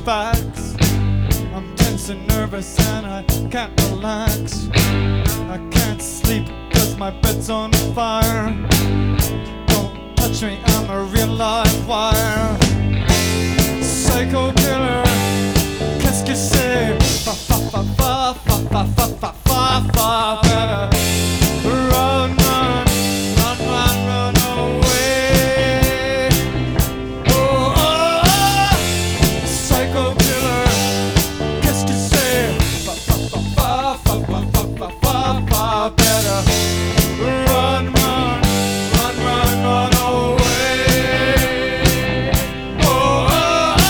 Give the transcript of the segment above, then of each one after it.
facts. I'm tense and nervous and I can't relax. I can't sleep cause my bed's on fire. Don't touch me, I'm a real live wire. Psycho killer, qu'est-ce que c'est? Fa fa fa fa fa fa fa fa fa fa. Better run, run, run, run, run away. Oh, oh, oh. Psycho killer, qu'est-ce que c'est? Fa fa fa fa fa fa fa fa fa. Better run, run, run, run, run away. Oh, oh, oh.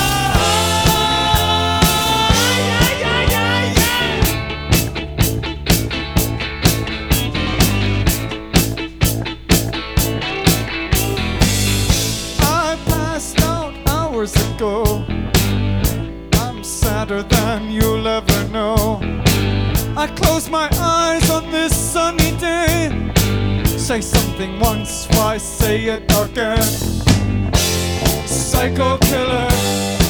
Yeah, yeah, yeah, yeah. I passed out hours ago. I'm sadder than you'll ever know. I close my eyes on this sunny day. Say something once, why say it again? Psycho killer,